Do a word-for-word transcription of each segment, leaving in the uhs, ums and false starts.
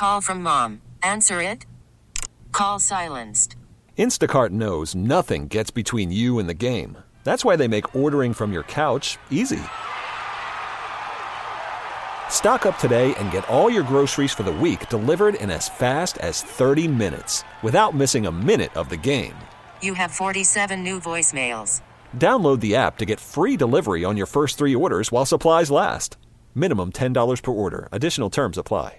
Call from mom. Answer it. Call silenced. Instacart knows nothing gets between you and the game. That's why they make ordering from your couch easy. Stock up today and get all your groceries for the week delivered in as fast as thirty minutes without missing a minute of the game. You have forty-seven new voicemails. Download the app to get free delivery on your first three orders while supplies last. Minimum ten dollars per order. Additional terms apply.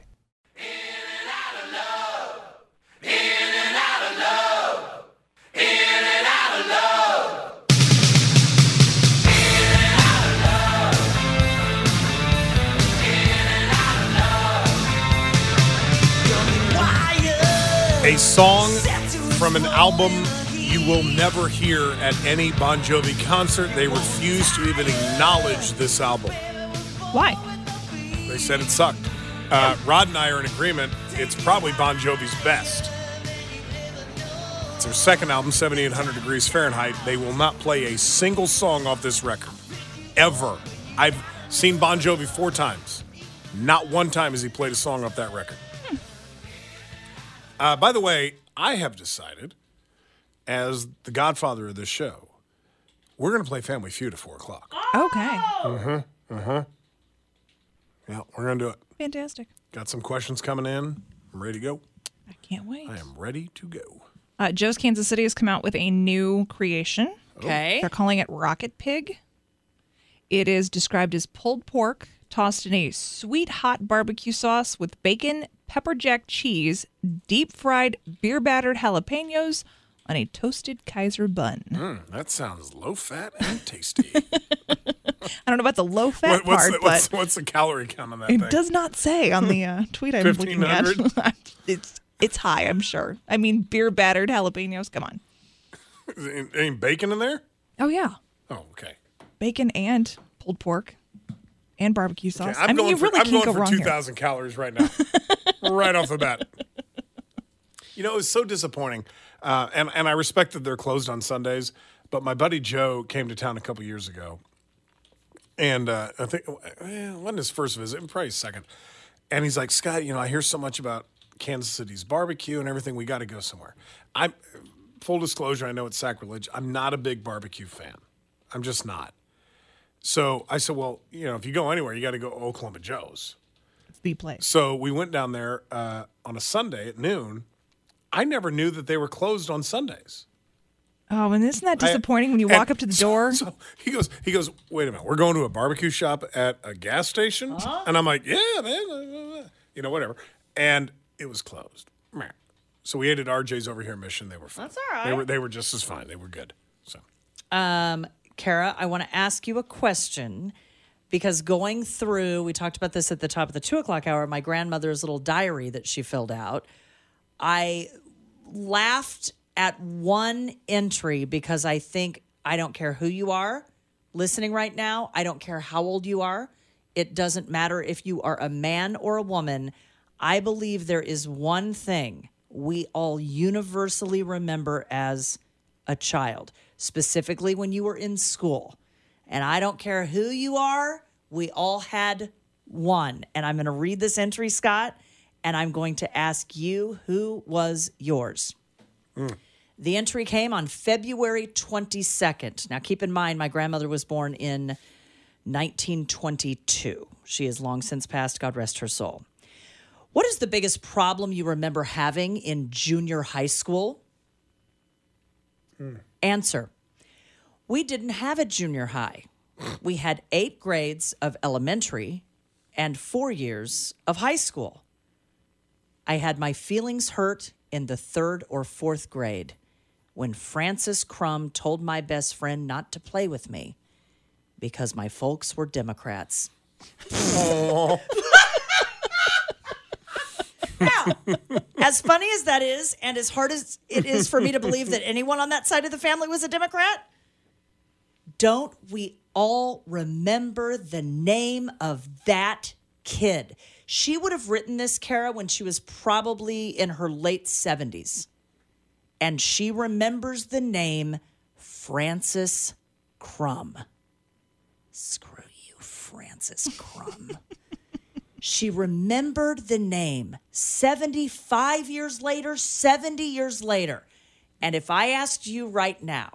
A song from an album you will never hear at any Bon Jovi concert. They refuse to even acknowledge this album. Why? They said it sucked. Uh, Rod and I are in agreement. It's probably Bon Jovi's best. It's their second album, seventy-eight hundred Degrees Fahrenheit. They will not play a single song off this record. Ever. I've seen Bon Jovi four times. Not one time has he played a song off that record. Hmm. Uh, by the way, I have decided, as the godfather of this show, we're going to play Family Feud at four o'clock. Okay. Mm-hmm. Uh-huh. Yeah, we're going to do it. Fantastic. Got some questions coming in. I'm ready to go. I can't wait. I am ready to go. Uh, Joe's Kansas City has come out with a new creation. Okay. They're calling it Rocket Pig. It is described as pulled pork tossed in a sweet hot barbecue sauce with bacon, pepper jack cheese, deep fried beer battered jalapenos on a toasted Kaiser bun. Mm, that sounds low fat and tasty. I don't know about the low fat what, what's part, the, but what's, what's the calorie count on that it thing? does not say on the uh, tweet I'm looking at. it's it's high, I'm sure. I mean, beer battered jalapenos. Come on. Is there any bacon in there? Oh yeah. Oh, okay. Bacon and pulled pork and barbecue sauce. Okay, I'm I mean, going you for, really I'm can't going go for wrong two thousand calories right now, right off the bat. You know, it was so disappointing, uh, and and I respect that they're closed on Sundays. But my buddy Joe came to town a couple years ago, and uh, I think eh, it wasn't his first visit, probably his second. And he's like, Scott, you know, I hear so much about Kansas City's barbecue and everything. We got to go somewhere. I'm full disclosure. I know it's sacrilege. I'm not a big barbecue fan. I'm just not. So I said, well, you know, if you go anywhere, you got to go Oklahoma Joe's. It's the place. So we went down there uh, on a Sunday at noon. I never knew that they were closed on Sundays. Oh, and isn't that disappointing I, when you walk up to the so, door? So he goes, he goes, wait a minute, we're going to a barbecue shop at a gas station? Uh-huh. And I'm like, yeah, man, you know, whatever. And it was closed. So we ate at R J's over here in Mission. They were fine. That's all right. They were, they were just as fine. They were good. So, um, Kara, I want to ask you a question because going through, we talked about this at the top of the two o'clock hour, my grandmother's little diary that she filled out. I laughed at one entry because I think I don't care who you are listening right now. I don't care how old you are. It doesn't matter if you are a man or a woman. I believe there is one thing we all universally remember as a child, specifically when you were in school. And I don't care who you are, we all had one. And I'm going to read this entry, Scott, and I'm going to ask you who was yours. Mm. The entry came on February twenty-second. Now, keep in mind, my grandmother was born in nineteen twenty-two. She has long since passed. God rest her soul. What is the biggest problem you remember having in junior high school? Mm. Answer. We didn't have a junior high. We had eight grades of elementary and four years of high school. I had my feelings hurt in the third or fourth grade when Francis Crum told my best friend not to play with me because my folks were Democrats. Oh. Now, as funny as that is, and as hard as it is for me to believe that anyone on that side of the family was a Democrat, don't we all remember the name of that kid? She would have written this, Kara, when she was probably in her late seventies. And she remembers the name Francis Crum. Screw you, Francis Crum. She remembered the name seventy-five years later, seventy years later. And if I asked you right now,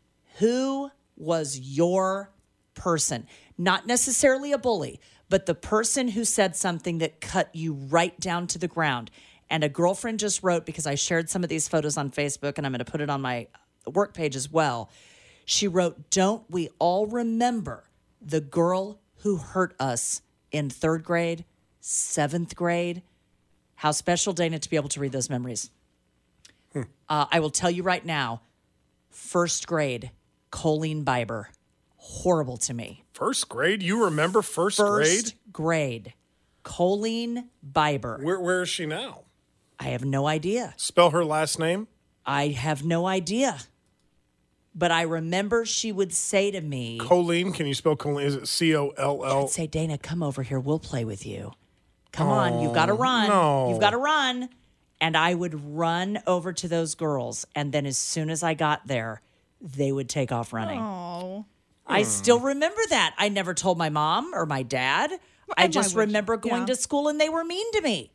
who was your person? Not necessarily a bully, but the person who said something that cut you right down to the ground. And a girlfriend just wrote, because I shared some of these photos on Facebook and I'm going to put it on my work page as well. She wrote, don't we all remember the girl who hurt us in third grade, seventh grade? How special, Dana, to be able to read those memories. Hmm. Uh, I will tell you right now, first grade, Colleen Biber. Horrible to me. First grade? You remember first, First grade? grade. Colleen Biber. Where Where is she now? I have no idea. Spell her last name? I have no idea. But I remember she would say to me, Colleen, can you spell Colleen? Is it C O L L? I'd say, Dana, come over here. We'll play with you. Come on. You've got to run. no. You've got to run. And I would run over to those girls. And then as soon as I got there, they would take off running. Oh. I still remember that. I never told my mom or my dad. I And just why would you? remember going Yeah. to school and they were mean to me.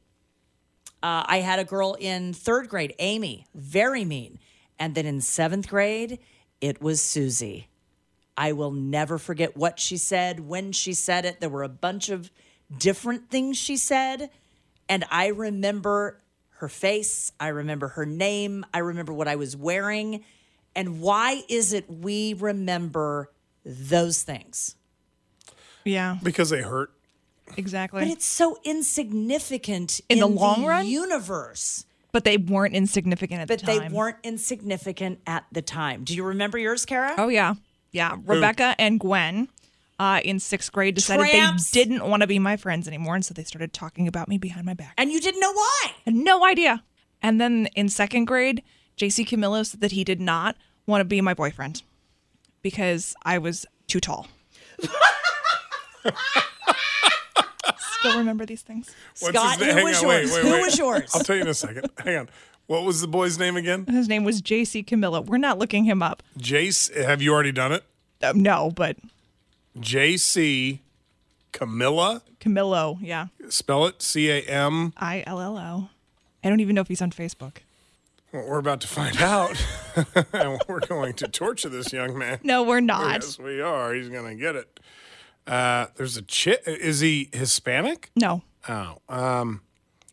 Uh, I had a girl in third grade, Amy, very mean. And then in seventh grade, it was Susie. I will never forget what she said, when she said it. There were a bunch of different things she said. And I remember her face. I remember her name. I remember what I was wearing. And why is it we remember those things? Yeah, Because they hurt. exactly. But it's so insignificant In in, the long run? universe. But they weren't insignificant at But the they time. weren't insignificant at the time. Do you remember yours, Kara? Oh, yeah. Yeah. Rebecca and Gwen uh, in sixth grade decided Tramps. they didn't want to be my friends anymore. And so they started talking about me behind my back. And you didn't know why. I had no idea. And then in second grade, J C Camillo said that he did not want to be my boyfriend because I was too tall. Still remember these things. What's Scott, his name? who Hang was on, wait, yours? wait, Who wait. was yours? I'll tell you in a second. Hang on. What was the boy's name again? His name was J C Camillo. We're not looking him up. Jace. Have you already done it? Uh, no, but J C Camilla. Camillo, yeah. Spell it C A M. I L L O. I don't even know if he's on Facebook. Well, we're about to find out. And we're going to torture this young man. No, we're not. Yes, we are. He's going to get it. Uh, there's a chick. Is he Hispanic? No. Oh, um,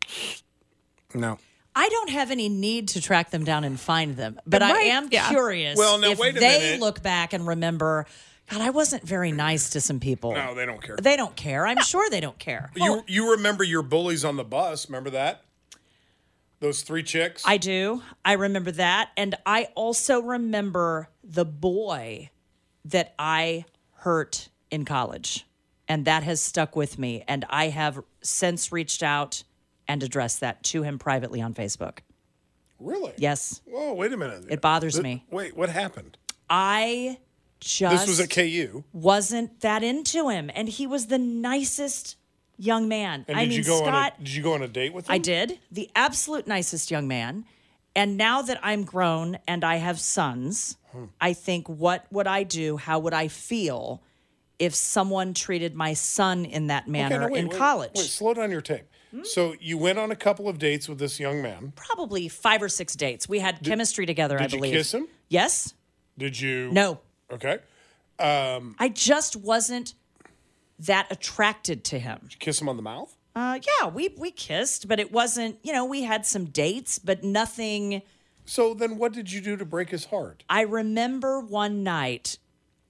no. I don't have any need to track them down and find them, but I might- am yeah. curious Well, now, if wait a they minute. look back and remember, God, I wasn't very nice to some people. No, they don't care. They don't care. I'm sure they don't care. You you remember your bullies on the bus? Remember that? Those three chicks. I do. I remember that. And I also remember the boy that I hurt in college. And that has stuck with me. And I have since reached out and addressed that to him privately on Facebook. Really? Yes. Whoa, wait a minute. It bothers Th- me. Wait, what happened? I just This was at K U. wasn't that into him. And he was the nicest young man. And I did mean, you go Scott, on a, did you go on a date with him? I did. The absolute nicest young man. And now that I'm grown and I have sons, Hmm. I think, what would I do? How would I feel if someone treated my son in that Okay, manner now wait, in wait, college? Wait, slow down your tape. Hmm? So you went on a couple of dates with this young man. Probably five or six dates. We had chemistry together, I Did you believe. kiss him? Yes. Did you? No. Okay. I just wasn't that attracted to him. Did you kiss him on the mouth? Uh, yeah, we we kissed, but it wasn't, you know, we had some dates, but nothing. So then what did you do to break his heart? I remember one night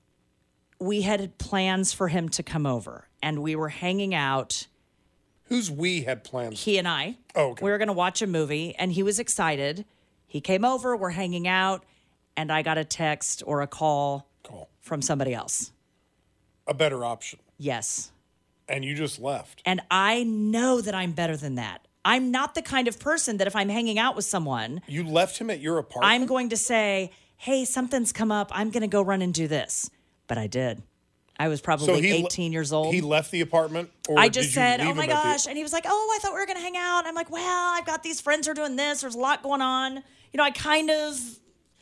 we had plans for him to come over and we were hanging out, Who's we had plans? he and I. Oh, okay. We were going to watch a movie and he was excited. He came over, we're hanging out, and I got a text or a call Call. from somebody else. A better option. Yes. And you just left. And I know that I'm better than that. I'm not the kind of person that if I'm hanging out with someone, You left him at your apartment? I'm going to say, hey, something's come up. I'm going to go run and do this. But I did. I was probably he le- eighteen years old. He left the apartment? Or I did just you said, leave oh my him at the- gosh. And he was like, oh, I thought we were going to hang out. I'm like, well, I've got these friends who are doing this. There's a lot going on. You know, I kind of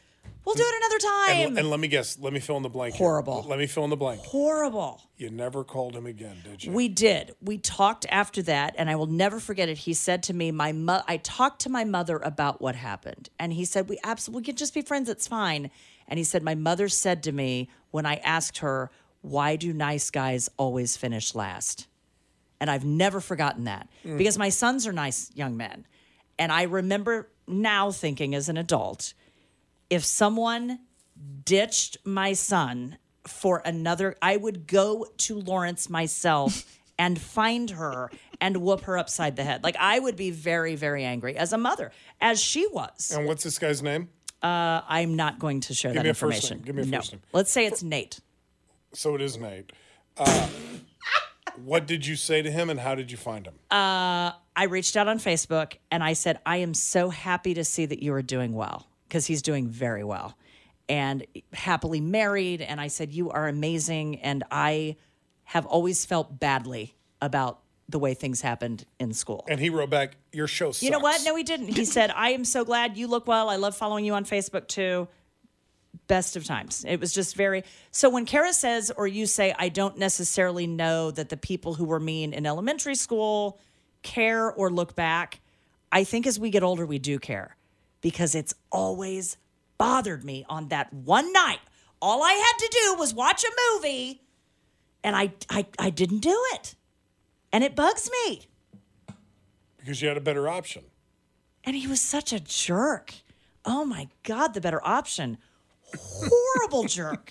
We'll do it another time. And, and let me guess. Let me fill in the blank. here. Horrible. Let me fill in the blank. Horrible. You never called him again, did you? We did. We talked after that, and I will never forget it. He said to me, "My mo- I talked to my mother about what happened, and he said, we absolutely we can just be friends. It's fine." And he said, "My mother said to me when I asked her, why do nice guys always finish last?" And I've never forgotten that mm. because my sons are nice young men. And I remember now thinking as an adult, if someone ditched my son for another, I would go to Lawrence myself and find her and whoop her upside the head. Like, I would be very, very angry as a mother, as she was. And what's this guy's name? Uh, I'm not going to share Give that me a information. first name. Give me a no. first name. Let's say it's Nate. So it is Nate. Uh, what did you say to him, and how did you find him? Uh, I reached out on Facebook, and I said, I am so happy to see that you are doing well, because he's doing very well and happily married. And I said, you are amazing. And I have always felt badly about the way things happened in school. And he wrote back, your show sucks. You know what? No, he didn't. He said, I am so glad you look well. I love following you on Facebook too. Best of times. It was just very... So when Kara says, or you say, I don't necessarily know that the people who were mean in elementary school care or look back, I think as we get older, we do care, because it's always bothered me on that one night. All I had to do was watch a movie, and I, I, I didn't do it. And it bugs me. Because you had a better option. And he was such a jerk. Oh, my God, the better option. Horrible jerk.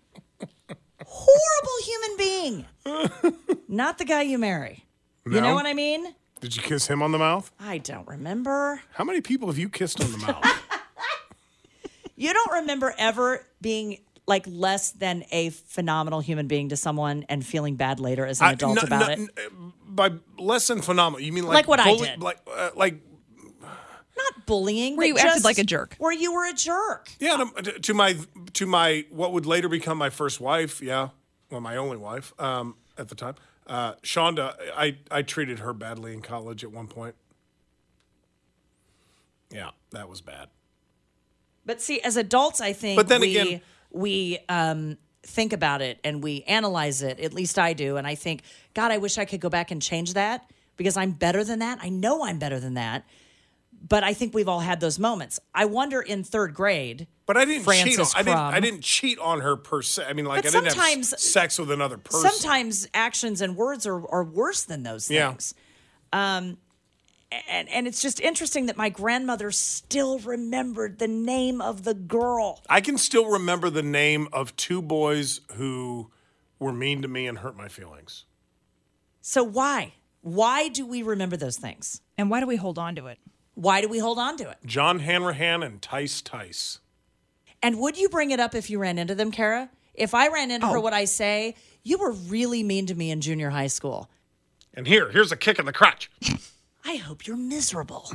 Horrible human being. Not the guy you marry. No? You know what I mean? Did you kiss him on the mouth? I don't remember. How many people have you kissed on the mouth? You don't remember ever being like less than a phenomenal human being to someone and feeling bad later as an I- adult no- about no- it? n- By less than phenomenal, you mean like Like what I bully- did. Like, uh, like Not bullying. Where but you acted just like a jerk. Where you were a jerk. yeah, to, to my to my what would later become my first wife. Yeah, well, my only wife um, at the time, uh, Shonda. I I treated her badly in college at one point. Yeah, that was bad. But see, as adults, I think But then we, again- we um, think about it and we analyze it. At least I do. And I think, God, I wish I could go back and change that, because I'm better than that. I know I'm better than that. But I think we've all had those moments. I wonder in third grade. But I didn't Francis cheat. On, I didn't. Crumb. I didn't cheat on her per se. I mean, like But I didn't sometimes- have sex with another person. Sometimes actions and words are, are worse than those things. Yeah. Um, and, and it's just interesting that my grandmother still remembered the name of the girl. I can still remember the name of two boys who were mean to me and hurt my feelings. So why? Why do we remember those things? And why do we hold on to it? Why do we hold on to it? John Hanrahan and Tice Tice. And would you bring it up if you ran into them, Kara? If I ran into her, Oh. would I say, you were really mean to me in junior high school? And here, here's a kick in the crotch. I hope you're miserable.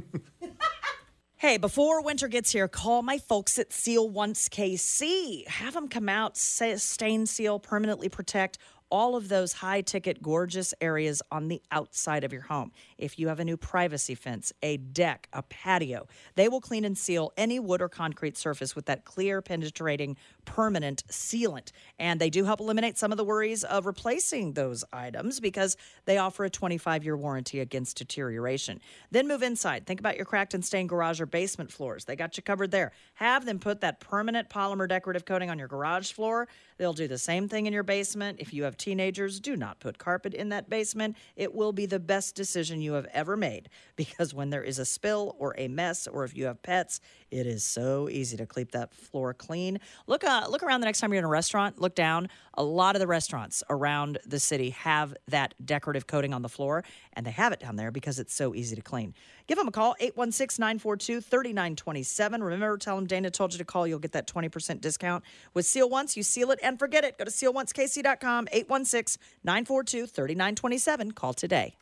Hey, before winter gets here, call my folks at Seal Once K C. Have them come out, say, stain seal, permanently protect all of those high-ticket, gorgeous areas on the outside of your home. If you have a new privacy fence, a deck, a patio, they will clean and seal any wood or concrete surface with that clear, penetrating, permanent sealant. And they do help eliminate some of the worries of replacing those items, because they offer a twenty-five-year warranty against deterioration. Then move inside. Think about your cracked and stained garage or basement floors. They got you covered there. Have them put that permanent polymer decorative coating on your garage floor. They'll do the same thing in your basement. If you have teenagers, do not put carpet in that basement. It will be the best decision you have ever made, because when there is a spill or a mess, or if you have pets, it is so easy to keep that floor clean. Look, uh, look around the next time you're in a restaurant. Look down. A lot of the restaurants around the city have that decorative coating on the floor, and they have it down there because it's so easy to clean. Give them a call, eight one six, nine four two, three nine two seven. Remember, tell them Dana told you to call. You'll get that twenty percent discount. With Seal Once, you seal it and forget it. Go to seal once k c dot com, eight one six, nine four two, three nine two seven. Call today.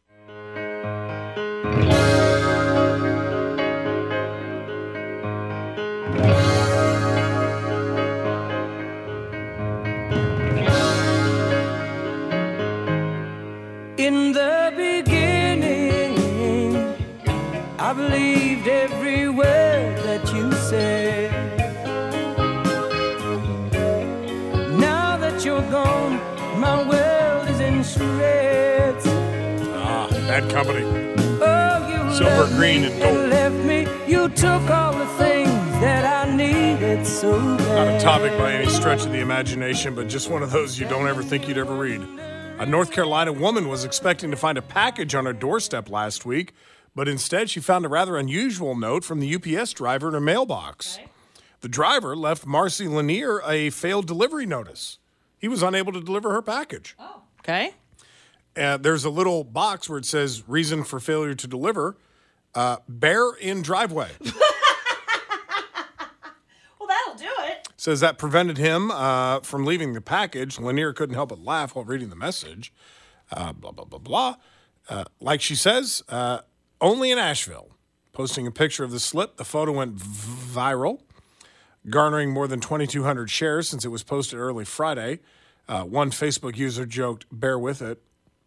In the beginning, I believed every word that you said. company. Oh, you Silver, left green, me and gold. left me. You took all the things that I needed so bad. Not a topic by any stretch of the imagination, but just one of those you don't ever think you'd ever read. A North Carolina woman was expecting to find a package on her doorstep last week, but instead she found a rather unusual note from the U P S driver in her mailbox. Okay. The driver left Marcy Lanier a failed delivery notice. He was unable to deliver her package. Oh, okay. Uh, there's a little box where it says reason for failure to deliver, uh, bear in driveway. Well, that'll do it. Says that prevented him uh, from leaving the package. Lanier couldn't help but laugh while reading the message. Uh, blah, blah, blah, blah. Uh, like she says, uh, only in Asheville. Posting a picture of the slip, the photo went v- viral, garnering more than twenty-two hundred shares since it was posted early Friday. Uh, one Facebook user joked, bear with it.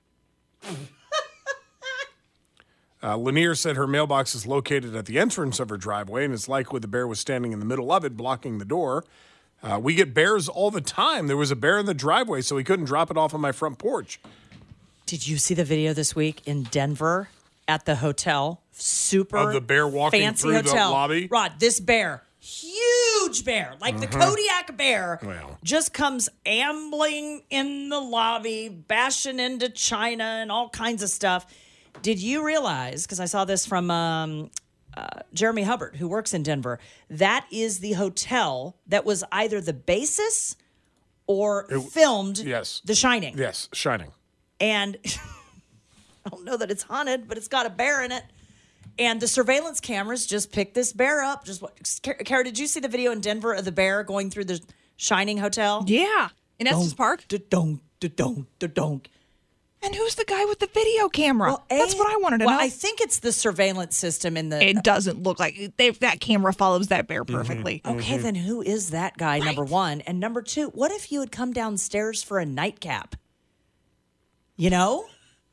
uh, Lanier said her mailbox is located at the entrance of her driveway, and it's likely the bear was standing in the middle of it, blocking the door. Uh, we get bears all the time. There was a bear in the driveway, so he couldn't drop it off on my front porch. Did you see the video this week in Denver at the hotel? Super Of the bear walking fancy through hotel. the lobby? Rod, this bear, huge bear, like the Kodiak bear, Well. just comes ambling in the lobby, bashing into China and all kinds of stuff. Did you realize, because I saw this from um, uh, Jeremy Hubbard, who works in Denver, that is the hotel that was either the basis or It- filmed yes. The Shining. Yes, Shining. And I don't know that it's haunted, but it's got a bear in it. And the surveillance cameras just picked this bear up. Just what? Kara, did you see the video in Denver of the bear going through the Shining Hotel? Yeah. In Estes Park. Da-donk, da-donk, da-donk. And who's the guy with the video camera? Well, That's A, what I wanted to well, know. I think it's the surveillance system in the. It doesn't look like they, that camera follows that bear perfectly. Okay, then who is that guy, number one? And number two, what if you had come downstairs for a nightcap? You know?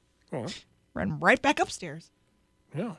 Run right back upstairs. Yeah.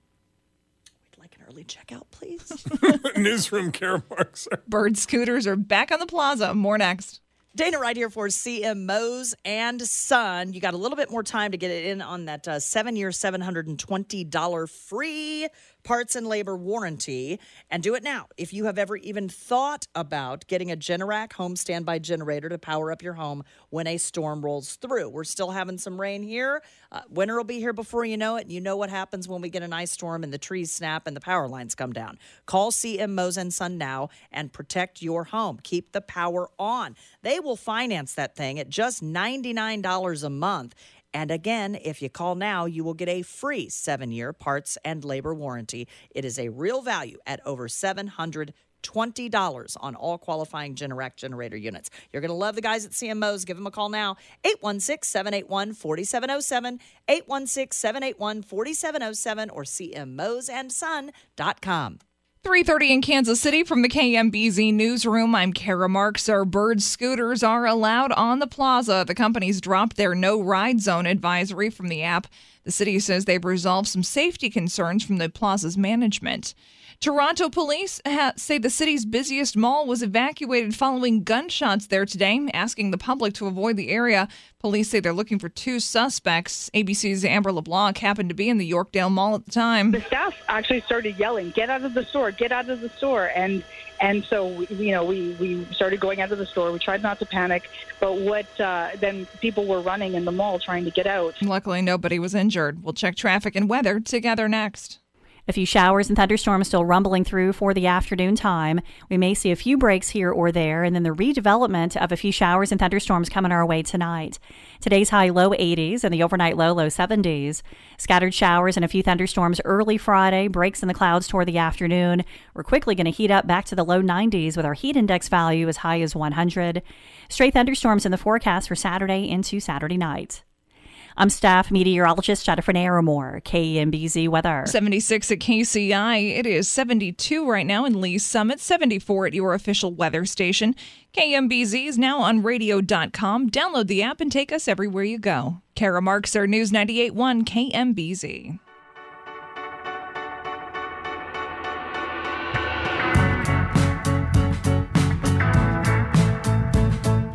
Like an early checkout, please. Newsroom Kara Marks. Bird scooters are back on the plaza. More next. Dana right here for C M Mose and Son. You got a little bit more time to get it in on that uh, seven-year, seven hundred twenty dollars free parts and labor warranty. And do it now. If you have ever even thought about getting a Generac home standby generator to power up your home when a storm rolls through. We're still having some rain here. Uh, winter will be here before you know it. And you know what happens when we get an ice storm and the trees snap and the power lines come down. Call C M Mose and Son now and protect your home. Keep the power on. They will finance that thing at just ninety-nine dollars a month. And again, if you call now, you will get a free seven-year parts and labor warranty. It is a real value at over seven hundred twenty dollars on all qualifying Generac generator units. You're going to love the guys at C M Mose. Give them a call now, eight one six, seven eight one, four seven zero seven, eight one six, seven eight one, four seven zero seven, or c m mose and son dot com. three thirty in Kansas City from the K M B Z newsroom. I'm Kara Marks. Our Bird scooters are allowed on the plaza. The companies dropped their no ride zone advisory from the app. The city says they've resolved some safety concerns from the plaza's management. Toronto police ha- say the city's busiest mall was evacuated following gunshots there today, asking the public to avoid the area. Police say they're looking for two suspects. A B C's Amber LeBlanc happened to be in the Yorkdale Mall at the time. The staff actually started yelling, "Get out of the store! Get out of the store!" And and so you know we, we started going out of the store. We tried not to panic, but what uh, then people were running in the mall trying to get out. Luckily, nobody was injured. We'll check traffic and weather together next. A few showers and thunderstorms still rumbling through for the afternoon time. We may see a few breaks here or there, and then the redevelopment of a few showers and thunderstorms coming our way tonight. Today's high low eighties and the overnight low low seventies. Scattered showers and a few thunderstorms early Friday, breaks in the clouds toward the afternoon. We're quickly going to heat up back to the low nineties with our heat index value as high as one hundred. Straight thunderstorms in the forecast for Saturday into Saturday night. I'm staff meteorologist Jennifer Naramore, K M B Z weather. seventy-six at K C I. It is seventy-two right now in Lee's Summit, seventy-four at your official weather station. K M B Z is now on radio dot com. Download the app and take us everywhere you go. Kara Marks, our News ninety-eight point one K M B Z.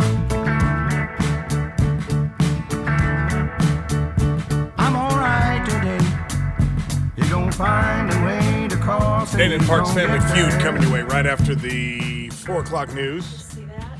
I'm alright find a way to cross. Dana and Parks Family Feud coming your way right after the four o'clock news. See that?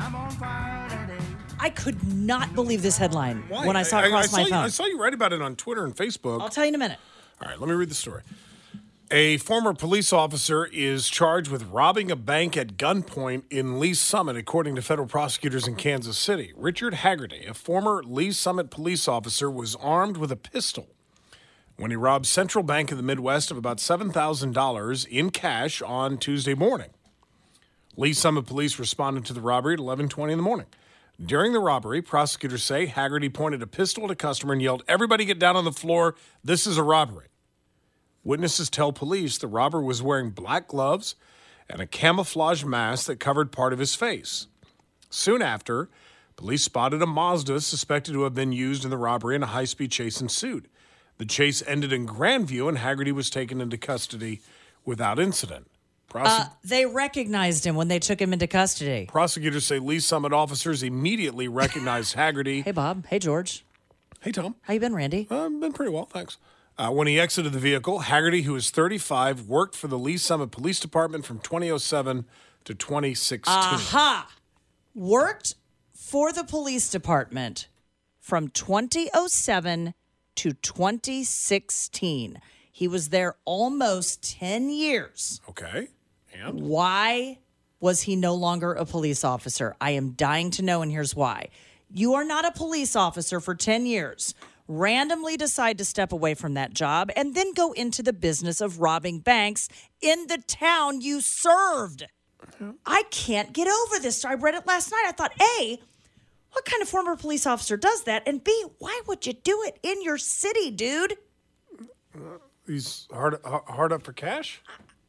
I could not believe this headline Why? when I saw it across I, I my saw phone. You, I saw you write about it on Twitter and Facebook. I'll tell you in a minute. All right, let me read the story. A former police officer is charged with robbing a bank at gunpoint in Lee Summit, according to federal prosecutors in Kansas City. Richard Haggerty, a former Lee Summit police officer, was armed with a pistol when he robbed Central Bank of the Midwest of about seven thousand dollars in cash on Tuesday morning. Lee Summit police responded to the robbery at eleven twenty in the morning. During the robbery, prosecutors say Haggerty pointed a pistol at a customer and yelled, "Everybody get down on the floor. This is a robbery." Witnesses tell police the robber was wearing black gloves and a camouflage mask that covered part of his face. Soon after, police spotted a Mazda suspected to have been used in the robbery, and a high-speed chase ensued. The chase ended in Grandview, and Haggerty was taken into custody without incident. Prosec- Uh, they recognized him when they took him into custody. Prosecutors say Lee Summit officers immediately recognized Haggerty. Hey, Bob. Hey, George. Hey, Tom. How you been, Randy? I've uh, been pretty well, thanks. Uh, when he exited the vehicle, Haggerty, who is thirty-five, worked for the Lee Summit Police Department from twenty oh seven to twenty sixteen. Aha! Worked for the police department from twenty oh seven to twenty sixteen. He was there almost ten years. Okay. And? Why was he no longer a police officer? I am dying to know, and here's why. You are not a police officer for ten years. Randomly decide to step away from that job and then go into the business of robbing banks in the town you served. Mm-hmm. I can't get over this. I read it last night. I thought, A, what kind of former police officer does that? And B, why would you do it in your city, dude? Uh, he's hard, hard up for cash?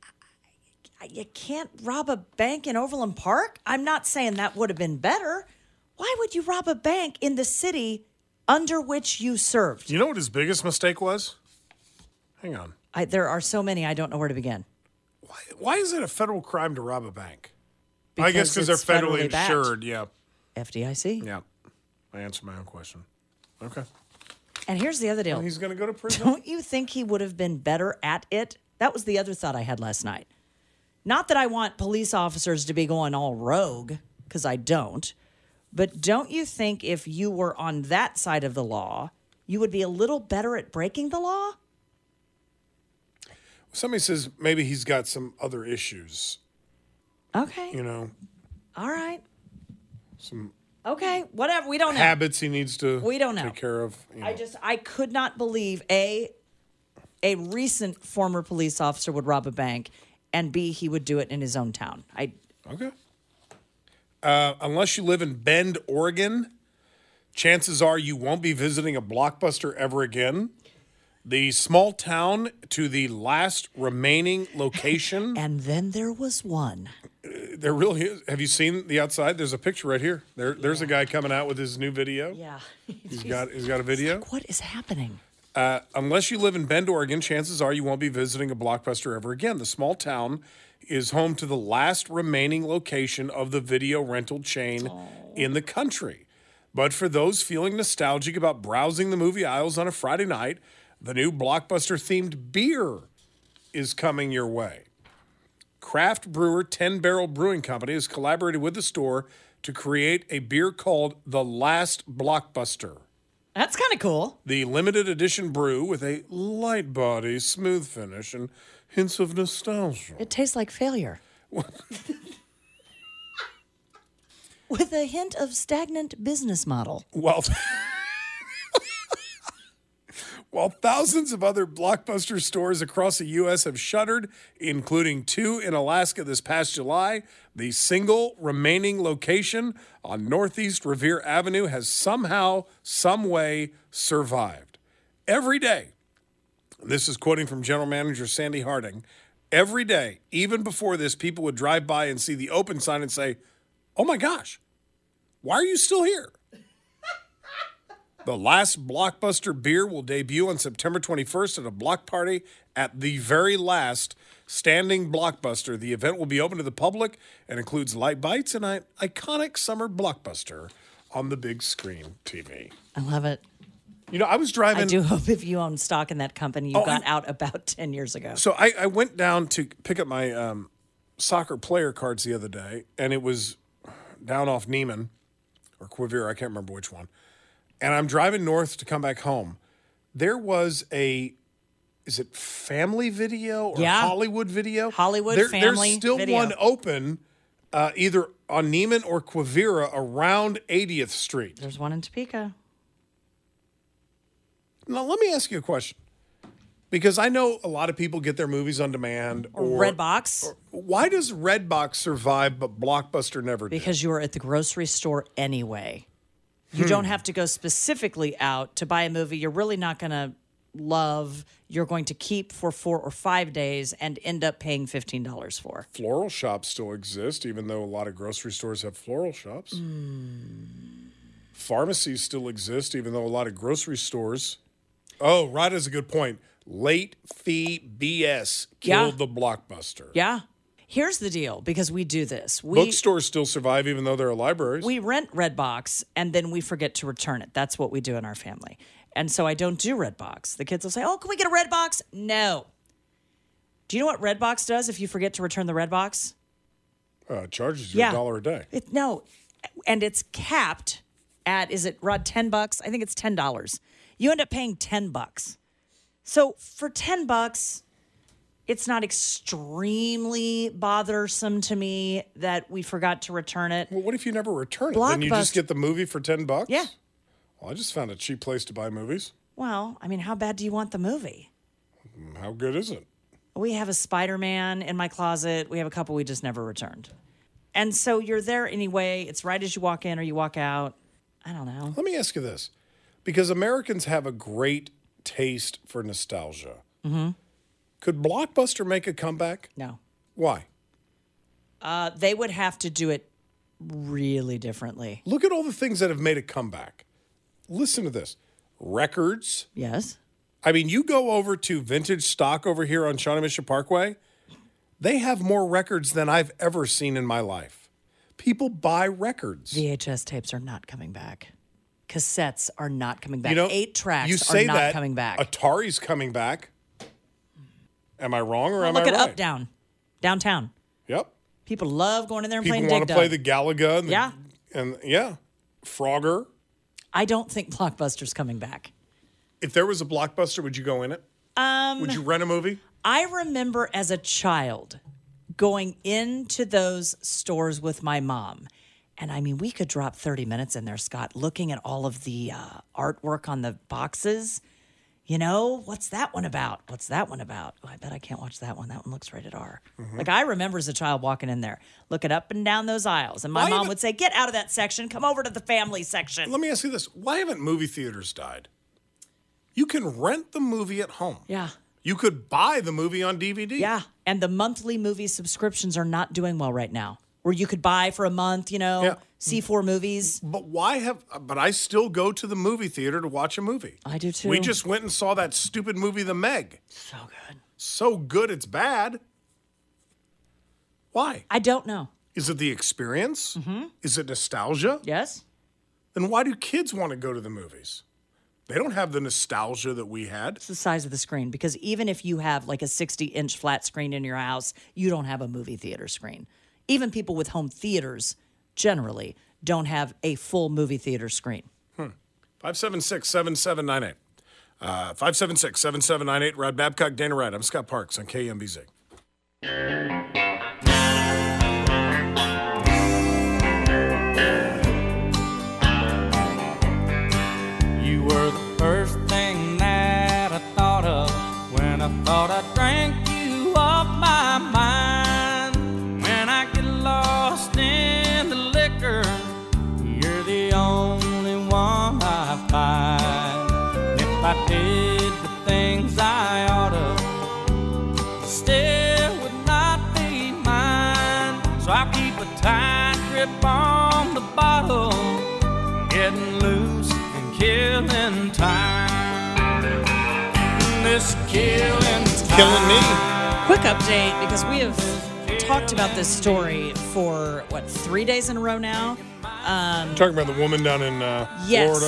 You can't rob a bank in Overland Park? I'm not saying that would have been better. Why would you rob a bank in the city under which you served? You know what his biggest mistake was? Hang on. I, there are so many, I don't know where to begin. Why, why is it a federal crime to rob a bank? Because I guess because they're it's federally, federally backed. insured, yeah. F D I C. Yeah. I answered my own question. Okay. And here's the other deal. And he's going to go to prison? Don't you think he would have been better at it? That was the other thought I had last night. Not that I want police officers to be going all rogue, because I don't. But don't you think if you were on that side of the law, you would be a little better at breaking the law? Somebody says maybe he's got some other issues. Okay. You know, All right. some Okay. Whatever. We don't know. habits he needs to We don't know. take care of. You know. I just, I could not believe, A, a recent former police officer would rob a bank, and B, he would do it in his own town. I Okay. Uh, unless you live in Bend, Oregon, chances are you won't be visiting a Blockbuster ever again. The small town to the last remaining location. And then there was one. There really is. Have you seen the outside? There's a picture right here. There, there's a guy coming out with his new video. Yeah. He's got he's got a video. Like, what is happening? Uh, unless you live in Bend, Oregon, chances are you won't be visiting a Blockbuster ever again. The small town is home to the last remaining location of the video rental chain Aww. in the country. But for those feeling nostalgic about browsing the movie aisles on a Friday night, the new Blockbuster-themed beer is coming your way. Craft brewer Ten Barrel Brewing Company has collaborated with the store to create a beer called The Last Blockbuster. That's kind of cool. The limited edition brew with a light body, smooth finish, and hints of nostalgia. It tastes like failure. With a hint of stagnant business model. Well, while thousands of other Blockbuster stores across the U S have shuttered, including two in Alaska this past July, the single remaining location on Northeast Revere Avenue has somehow, some way survived. Every day, this is quoting from General Manager Sandy Harding, every day, even before this, people would drive by and see the open sign and say, "Oh my gosh, why are you still here?" The Last Blockbuster beer will debut on September twenty-first at a block party at the very last standing Blockbuster. The event will be open to the public and includes light bites and an iconic summer Blockbuster on the big screen T V. I love it. You know, I was driving. I do hope if you own stock in that company, you Oh, got I- out about ten years ago. So I, I went down to pick up my um, soccer player cards the other day, and it was down off Neiman or Quivira. I can't remember which one. And I'm driving north to come back home. There was a, is it Family Video or Yeah. Hollywood Video? Hollywood There- Family There's still Video. one open uh, either on Neiman or Quivira around eightieth Street. There's one in Topeka. Now, let me ask you a question. Because I know a lot of people get their movies on demand. Or, Redbox. or- why does Redbox survive but Blockbuster never did? Because you are at the grocery store anyway. You Hmm. don't have to go specifically out to buy a movie you're really not going to love, you're going to keep for four or five days and end up paying fifteen dollars for. Floral shops still exist, even though a lot of grocery stores have floral shops. Pharmacies still exist, even though a lot of grocery stores. Oh, right, is a good point. Late fee B S killed Yeah. the Blockbuster. Yeah. Here's the deal, because we do this. We Bookstores still survive, even though there are libraries. we rent Redbox and then we forget to return it. That's what we do in our family. And so I don't do Redbox. The kids will say, "Oh, can we get a Redbox?" No. Do you know what Redbox does if you forget to return the Redbox? uh, charges you Yeah. a dollar a day. It, no, and it's capped at, is it, Rod, ten bucks? I think it's ten dollars. You end up paying ten bucks. So for ten bucks, it's not extremely bothersome to me that we forgot to return it. Well, what if you never return it? Then you just Blockbuster- get the movie for ten bucks? Yeah. Well, I just found a cheap place to buy movies. Well, I mean, how bad do you want the movie? How good is it? We have a Spider-Man in my closet. We have a couple we just never returned. And so you're there anyway. It's right as you walk in or you walk out. I don't know. Let me ask you this. Because Americans have a great taste for nostalgia. Mm-hmm. Could Blockbuster make a comeback? No. Why? Uh, they would have to do it really differently. Look at all the things that have made a comeback. Listen to this. Records. Yes. I mean, you go over to Vintage Stock over here on Shawnee Parkway. They have more records than I've ever seen in my life. People buy records. V H S tapes are not coming back. Cassettes are not coming back. You know, Eight tracks you say are not that, coming back. Atari's coming back. Am I wrong or Well, am look I at right? Up Down, downtown. Yep. People love going in there and People playing want Dig to play Dug. the Galaga. And the, Yeah. And yeah, Frogger. I don't think Blockbuster's coming back. If there was a Blockbuster, would you go in it? Um, Would you rent a movie? I remember as a child going into those stores with my mom. And I mean, we could drop thirty minutes in there, Scott, looking at all of the uh, artwork on the boxes. You know, what's that one about? What's that one about? Oh, I bet I can't watch that one. That one looks rated R. Mm-hmm. Like, I remember as a child walking in there, looking up and down those aisles. And my Why mom even- would say, "Get out of that section. Come over to the family section." Let me ask you this. Why haven't movie theaters died? You can rent the movie at home. Yeah. You could buy the movie on D V D. Yeah. And the monthly movie subscriptions are not doing well right now. Where you could buy for a month, you know, Yeah. see four movies. But why have, but I still go to the movie theater to watch a movie. I do too. We just went and saw that stupid movie, The Meg. So good. So good, it's bad. Why? I don't know. Is it the experience? Mm-hmm. Is it nostalgia? Yes. Then why do kids want to go to the movies? They don't have the nostalgia that we had. It's the size of the screen, because even if you have like a sixty inch flat screen in your house, you don't have a movie theater screen. Even people with home theaters generally don't have a full movie theater screen. Hmm. five seven six, seven seven nine eight. Uh, five seven six, seven seven nine eight. Rod Babcock, Dana Wright. I'm Scott Parks on K M B Z. You were the first thing that I thought of when I thought I drank you off my mind. When I get lost in the liquor, you're the only one I find. If I did the things I ought to, still would not be mine. So I keep a tight grip on the bottle, getting loose and killing time. This killing time. Killing me. Quick update, because we have talked about this story for, what, three days in a row now? Um, Talking about the woman down in uh, yes. Florida.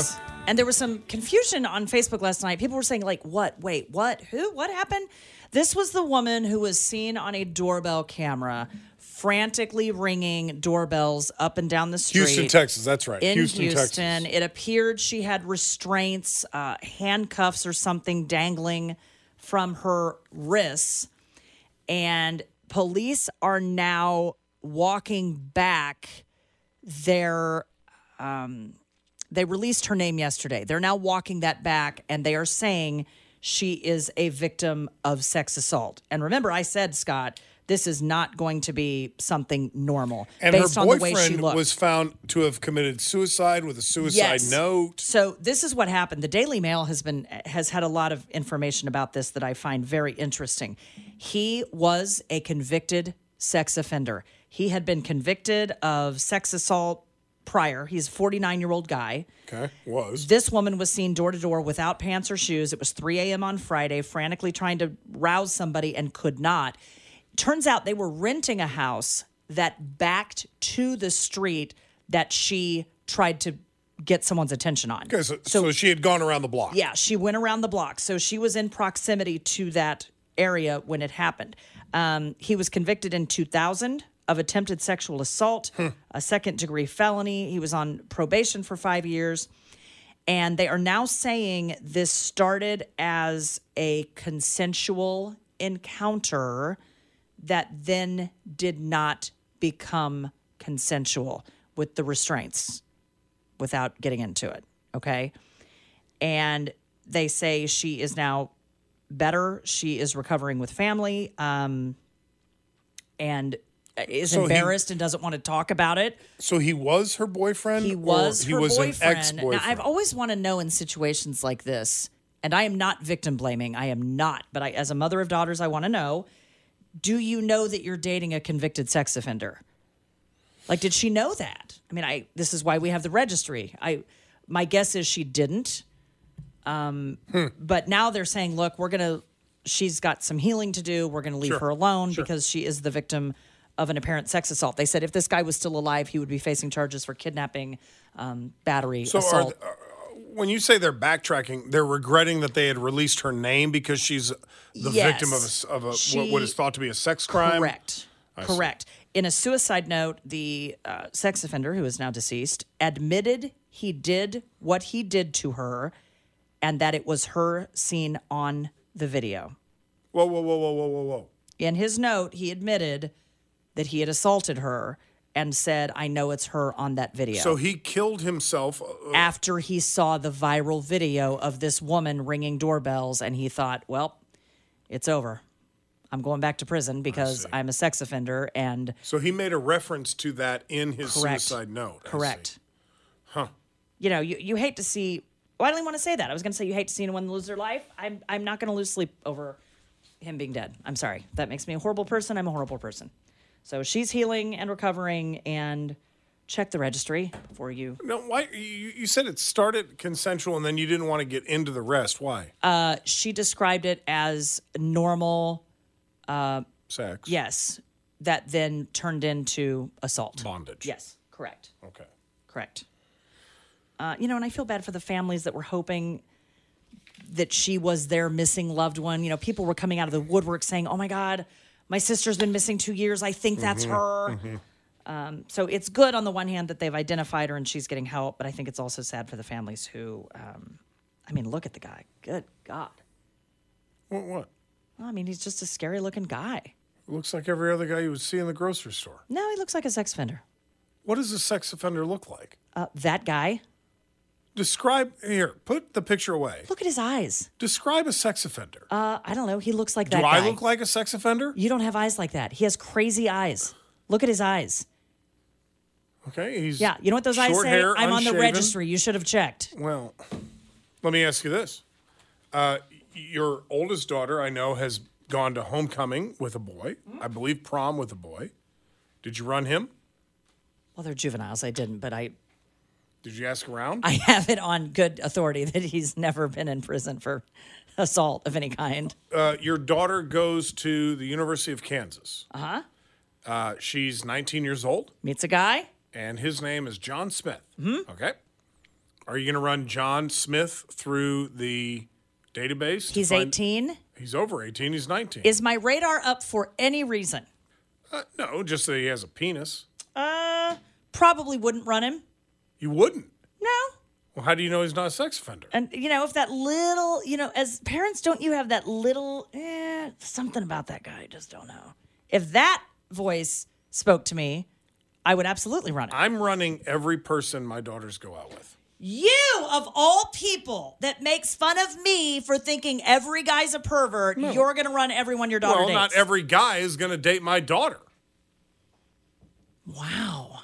And there was some confusion on Facebook last night. People were saying, like, what? Wait, what? Who? What happened? This was the woman who was seen on a doorbell camera frantically ringing doorbells up and down the street. Houston, Texas. That's right. In Houston, Houston. Texas. It appeared she had restraints, uh, handcuffs or something dangling from her wrists. And police are now walking back their... Um, They released her name yesterday. They're now walking that back, and they are saying she is a victim of sex assault. And remember, I said, Scott, this is not going to be something normal. And based her on the way she boyfriend looked. was found to have committed suicide with a suicide Yes. note. So this is what happened. The Daily Mail has been has had a lot of information about this that I find very interesting. He was a convicted sex offender. He had been convicted of sex assault prior. He's a forty-nine-year-old guy. Okay, was. This woman was seen door to door without pants or shoes. It was three a.m. on Friday, frantically trying to rouse somebody and could not. Turns out they were renting a house that backed to the street that she tried to get someone's attention on. Okay, so, so, so she had gone around the block. Yeah, she went around the block. So she was in proximity to that area when it happened. Um, he was convicted in two thousand of attempted sexual assault, Hmm. a second-degree felony. He was on probation for five years. And they are now saying this started as a consensual encounter that then did not become consensual with the restraints without getting into it, okay? And they say she is now better. She is recovering with family um, and is So he- embarrassed and doesn't want to talk about it. So he was her boyfriend? He was or he her was boyfriend. an ex-boyfriend? Now, I've always want to know in situations like this, and I am not victim blaming. I am not. But I, as a mother of daughters, I want to know, do you know that you're dating a convicted sex offender? Like, did she know that? I mean, I this is why we have the registry. I my guess is she didn't. Um, Hmm. But now they're saying, look, we're going to, she's got some healing to do. We're going to leave Sure. her alone Sure. because she is the victim of an apparent sex assault. They said if this guy was still alive, he would be facing charges for kidnapping, um, battery, So are, assault. th- uh, when you say they're backtracking, they're regretting that they had released her name because she's the Yes. victim of a, s- of a She- what, what is thought to be a sex crime? Correct. I see. Correct. In a suicide note, the uh, sex offender, who is now deceased, admitted he did what he did to her and that it was her seen on the video. Whoa, whoa, whoa, whoa, whoa, whoa, whoa. In his note, he admitted that he had assaulted her and said, I know it's her on that video. So he killed himself. uh, After he saw the viral video of this woman ringing doorbells, and he thought, well, it's over. I'm going back to prison because I'm a sex offender. And So he made a reference to that in his Correct. suicide note. I see. correct. Huh. You know, you, you hate to see, well, I don't even want to say that. I was going to say you hate to see anyone lose their life. I'm, I'm not going to lose sleep over him being dead. I'm sorry. That makes me a horrible person. I'm a horrible person. So she's healing and recovering, and check the registry before you. No, why? You, you said it started consensual and then you didn't want to get into the rest. Why? Uh, she described it as normal, Sex. yes, that then turned into assault. Bondage. Yes, correct. Okay. Correct. Uh, you know, and I feel bad for the families that were hoping that she was their missing loved one. You know, people were coming out of the woodwork saying, oh my God, my sister's been missing two years. I think that's her. Um, so it's good on the one hand that they've identified her and she's getting help, but I think it's also sad for the families who, um, I mean, look at the guy. Good God. What? What? Well, I mean, he's just a scary looking guy. Looks like every other guy you would see in the grocery store. No, he looks like a sex offender. What does a sex offender look like? Uh, that guy, Describe here. Put the picture away. look at his eyes. Describe a sex offender. Uh, I don't know. He looks like Do that I guy. look like a sex offender? You don't have eyes like that. He has crazy eyes. Look at his eyes. Okay, he's Yeah, you know what those eyes short say? hair, I'm on the unshaven. registry. You should have checked. Well, let me ask you this: uh, your oldest daughter, I know, has gone to homecoming with a boy. I believe prom with a boy. Did you run him? Well, they're juveniles. I didn't, but I Did you ask around? I have it on good authority that he's never been in prison for assault of any kind. Uh, your daughter goes to the University of Kansas. Uh-huh. Uh, she's nineteen years old, Meets a guy. and his name is John Smith. Mm-hmm. Okay. Are you going to run John Smith through the database? to He's find- eighteen. He's over eighteen. He's nineteen. Is my radar up for any reason? Uh, no, just that he has a penis. Uh, probably wouldn't run him. You wouldn't. No. Well, how do you know he's not a sex offender? And, you know, if that little, you know, as parents, don't you have that little, eh, something about that guy, I just don't know. If that voice spoke to me, I would absolutely run it. I'm running every person my daughters go out with. You, of all people, that makes fun of me for thinking every guy's a pervert, No. you're going to run everyone your daughter Well, dates. not every guy is going to date my daughter. Wow.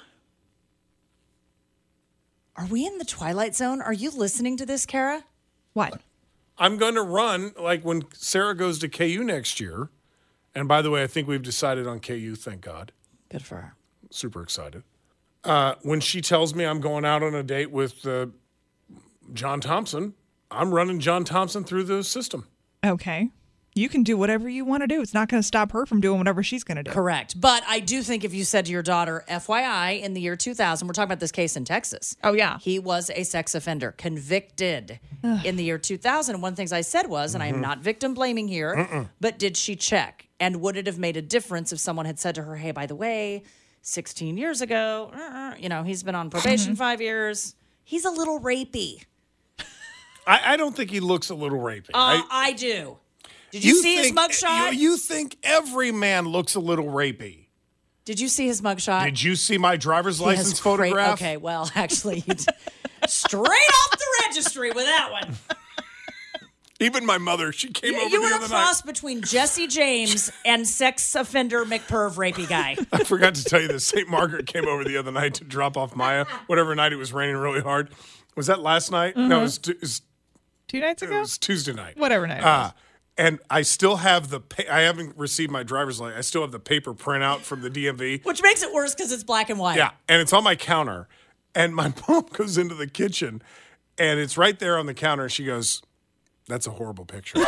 Are we in the Twilight Zone? Are you listening to this, Kara? What? I'm going to run, like when Sarah goes to K U next year. And by the way, I think we've decided on K U, thank God. Good for her. Super excited. Uh, when she tells me I'm going out on a date with uh, John Thompson, I'm running John Thompson through the system. Okay. You can do whatever you want to do. It's not going to stop her from doing whatever she's going to do. Correct. But I do think if you said to your daughter, F Y I, in the year two thousand, we're talking about this case in Texas. Oh, yeah. He was a sex offender, convicted in the year two thousand. And one of the things I said was, and I am not victim blaming here, Mm-mm. but did she check? And would it have made a difference if someone had said to her, hey, by the way, sixteen years ago, uh, you know, he's been on probation five years. He's a little rapey. I, I don't think he looks a little rapey. Uh, I, I do. Did you, see think, his mugshot? You, you think every man looks a little rapey. Did you see his mugshot? Did you see my driver's He has license great- photograph? Okay, well, actually, you d- straight off the registry with that one. Even my mother, she came You, over you the were other a night. cross between Jesse James and sex offender McPerv rapey guy. I forgot to tell you this. Saint Margaret came over the other night to drop off Maya. Whatever night it was raining really hard. Was that last night? No, it was, tu- it was Two nights It ago? was Tuesday night. Whatever night it Uh, and I still have the, pa- I haven't received my driver's license. I still have the paper printout from the D M V. Which makes it worse because it's black and white. Yeah, and it's on my counter. And my mom goes into the kitchen, and it's right there on the counter. And she goes, that's a horrible picture.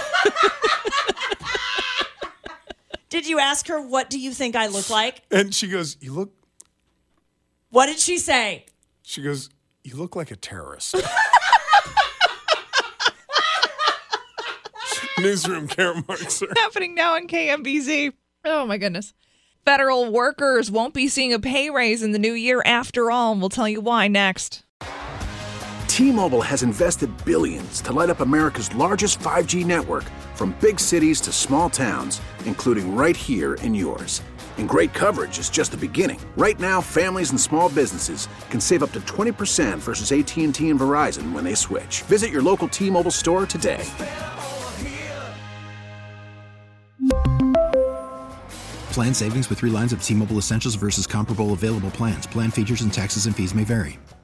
Did you ask her, what do you think I look like? And she goes, you look, What did she say? she goes, you look like a terrorist. Newsroom, Karen Markser. Happening now on K M B Z. Oh, my goodness. Federal workers won't be seeing a pay raise in the new year after all, and we'll tell you why next. T-Mobile has invested billions to light up America's largest five G network, from big cities to small towns, including right here in yours. And great coverage is just the beginning. Right now, families and small businesses can save up to twenty percent versus A T and T and Verizon when they switch. Visit your local T-Mobile store today. Plan savings with three lines of T-Mobile Essentials versus comparable available plans. Plan features and taxes and fees may vary.